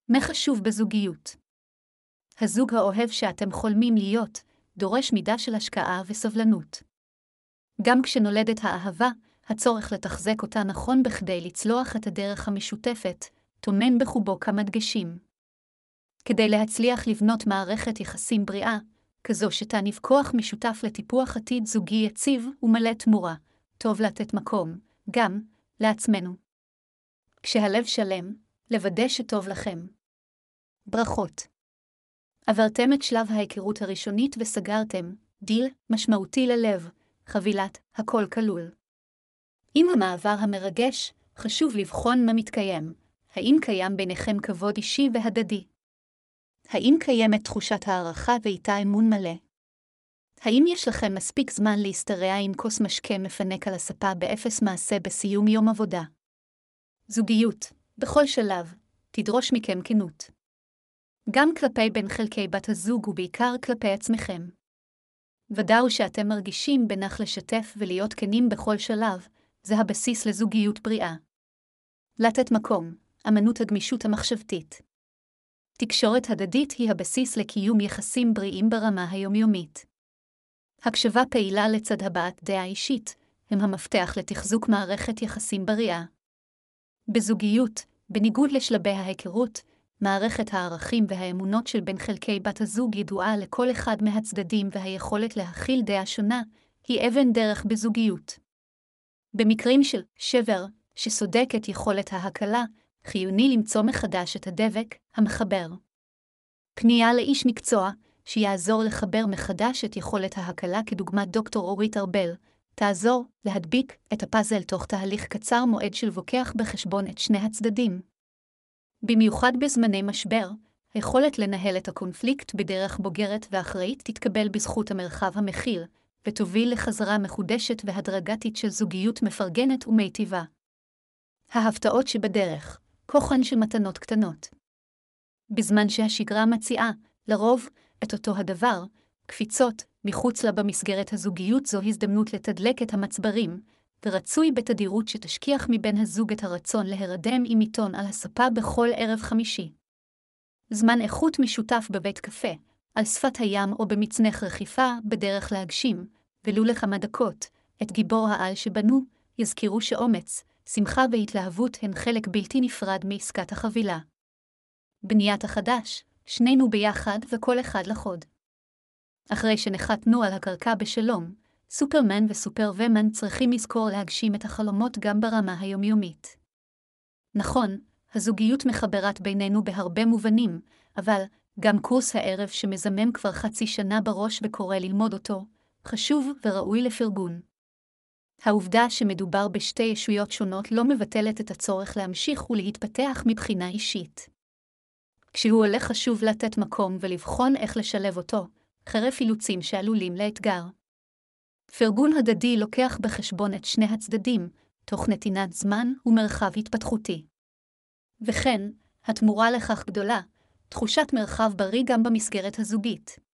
מה חשוב בזוגיות? הזוג האוהב שאתם חולמים להיות, דורש מידה של השקעה וסבלנות. גם כשנולדת האהבה, הצורך לתחזק אותה נכון בכדי לצלוח את הדרך המשותפת, טומן בחובו כמה דגשים. כדי להצליח לבנות מערכת יחסים בריאה, כזו שתניב כוח משותף לטיפוח עתיד זוגי יציב ומלא תמורה, טוב לתת מקום, גם, לעצמנו. כשהלב שלם, לוודא שטוב לכם. ברכות. עברתם את שלב ההיכרות הראשונית וסגרתם, דיל משמעותי ללב, חבילת הכל כלול. עם המעבר המרגש, חשוב לבחון מה מתקיים, האם קיים ביניכם כבוד אישי והדדי? האם קיימת תחושת הערכה ואיתה אמון מלא? האם יש לכם מספיק זמן להסתרע עם כוס משקה מפנק על הספה באפס מעשה בסיום יום עבודה? זוגיות, בכל שלב, תדרוש מכם כנות. גם כלפי בין חלקי בת הזוג ובעיקר כלפי עצמכם. ודאו שאתם מרגישים בנוח לשתף ולהיות כנים בכל שלב, זה הבסיס לזוגיות בריאה. לתת מקום, אמנות הגמישות המחשבתית. תקשורת הדדית היא הבסיס לקיום יחסים בריאים ברמה היומיומית. הקשבה פעילה לצד הבעת דעה אישית, הם המפתח לתחזוק מערכת יחסים בריאה. בזוגיות, בניגוד לשלבי ההיכרות, מערכת הערכים והאמונות של בין חלקי בת הזוג ידועה לכל אחד מהצדדים והיכולת להכיל דעה שונה, היא אבן דרך בזוגיות. במקרים של שבר, שסודק את יכולת ההקלה, חיוני למצוא מחדש את הדבק, המחבר. פנייה לאיש מקצוע, שיעזור לחבר מחדש את יכולת ההקלה כדוגמת דוקטור אורית ארבל, תעזור להדביק את הפאזל תוך תהליך קצר מועד של לוקח בחשבון את שני הצדדים. במיוחד בזמני משבר, היכולת לנהל את הקונפליקט בדרך בוגרת ואחראית תתקבל בזכות המרחב המכיל, ותוביל לחזרה מחודשת והדרגתית של זוגיות מפרגנת ומיטיבה. ההפתעות שבדרך, כוחן של מתנות קטנות. בזמן שהשגרה מציעה, לרוב, את אותו הדבר, קפיצות, מחוץ לה במסגרת הזוגיות זו הזדמנות לתדלק את המצברים, ורצוי בתדירות שתשכיח מבין הזוג את הרצון להירדם עם עיתון על הספה בכל ערב חמישי. זמן איכות משותף בבית קפה, על שפת הים או במצנח רכיפה בדרך להגשים, ולו לכמה דקות, את גיבור העל שבנו, יזכירו שאומץ, שמחה והתלהבות הן חלק בלתי נפרד מעסקת החבילה. בניית החדש, שנינו ביחד וכל אחד לחוד. אחרי שנחתנו על הקרקע בשלום, סופרמן וסופרוומן צריכים לזכור להגשים את החלומות גם ברמה היומיומית. נכון, הזוגיות מחברת בינינו בהרבה מובנים, אבל גם קורס הערב שמזמם כבר חצי שנה בראש וקורא ללמוד אותו, חשוב וראוי לפרגון. העובדה שמדובר בשתי ישויות שונות לא מבטלת את הצורך להמשיך ולהתפתח מבחינה אישית. כשהוא עולה חשוב לתת מקום ולבחון איך לשלב אותו, חרף אילוצים שעלולים לאתגר. פרגון הדדי לוקח בחשבון את שני הצדדים, תוך נתינת זמן ומרחב התפתחותי. וכן, התמורה לכך גדולה, תחושת מרחב בריא גם במסגרת הזוגית.